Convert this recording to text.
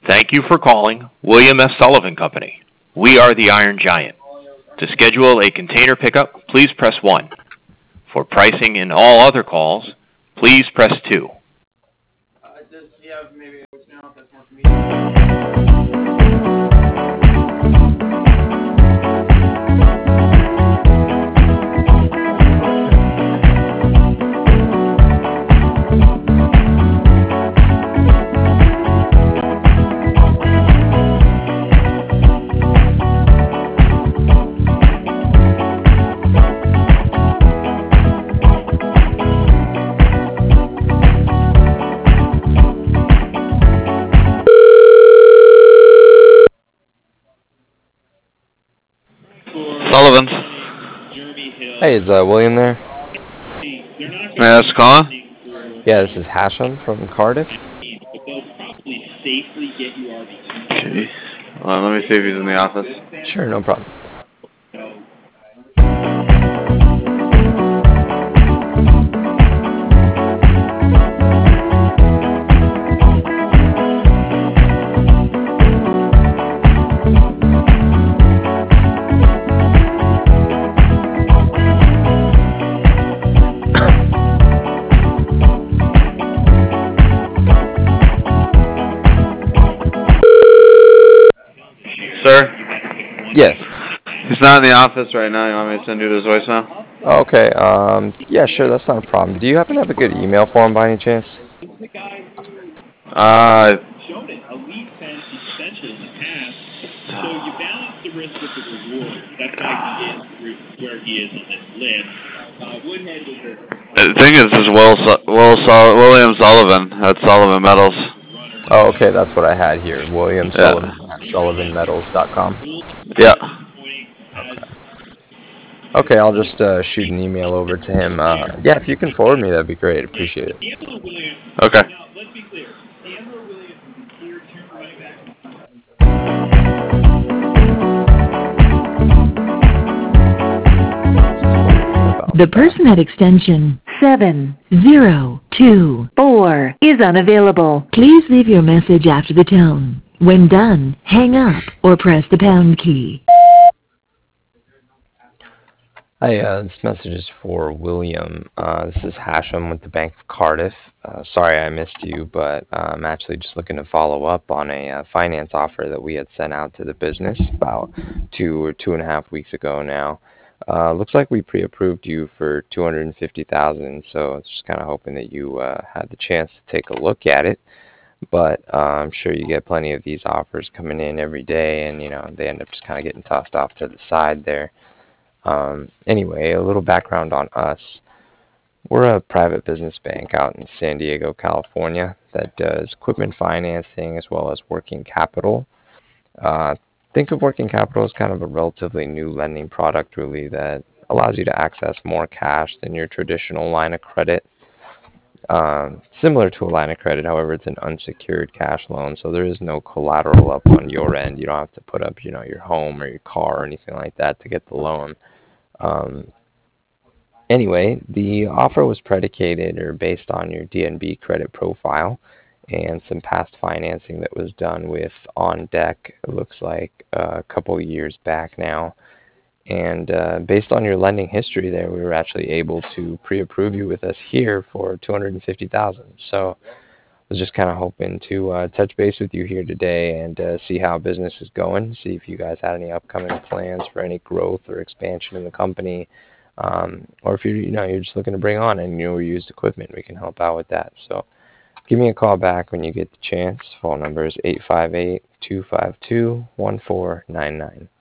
Thank you for calling William S. Sullivan Company. We are the Iron Giant. To schedule a container pickup, please press 1. For pricing and all other calls, please press 2. Does he have maybe a voicemail that's more convenient? Sullivan's. Hey, is William there? May I ask calling? Yeah, this is Hashem from Cardiff. Okay. Let me see if he's in the office. Sure, no problem. Sir? Yes. He's not in the office right now. You want me to send you his voicemail? Okay, yeah, sure, that's not a problem. Do you happen to have a good email for him by any chance? The thing is William Sullivan at Sullivan Metals. Oh, okay, that's what I had here. William Sullivan at sullivanmetals.com. Yeah. Okay, I'll just shoot an email over to him. Yeah, if you can forward me, that'd be great. Appreciate it. Okay. The person at extension 7024 is unavailable. Please leave your message after the tone. When done, hang up or press the pound key. Hi, this message is for William. This is Hashem with the Bank of Cardiff. Sorry I missed you, but I'm actually just looking to follow up on a finance offer that we had sent out to the business about 2.5 weeks ago now. Looks like we pre-approved you for $250,000, so it's just kind of hoping that you had the chance to take a look at it. But I'm sure you get plenty of these offers coming in every day, and they end up just kind of getting tossed off to the side there. Anyway, a little background on us. We're a private business bank out in San Diego, California that does equipment financing as well as working capital. Think of working capital as kind of a relatively new lending product, really, that allows you to access more cash than your traditional line of credit. Similar to a line of credit, however, it's an unsecured cash loan, so there is no collateral up on your end. You don't have to put up, your home or your car or anything like that to get the loan. Anyway, the offer was predicated or based on your DNB credit profile and some past financing that was done with On Deck, it looks like a couple of years back now. And based on your lending history there, we were actually able to pre-approve you with us here for $250,000. So I was just kind of hoping to touch base with you here today and see how business is going, see if you guys had any upcoming plans for any growth or expansion in the company, or if you're just looking to bring on any new or used equipment, we can help out with that. So give me a call back when you get the chance. Phone number is 858-252-1499.